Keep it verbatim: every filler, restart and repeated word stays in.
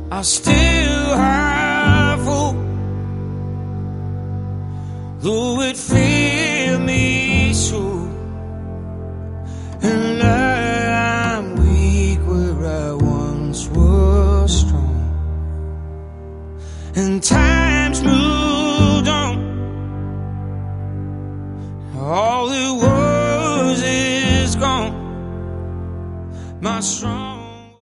I still have hope, though it failed me so. And I'm weak where I once was strong, and time's moved on. All it was is gone. My strong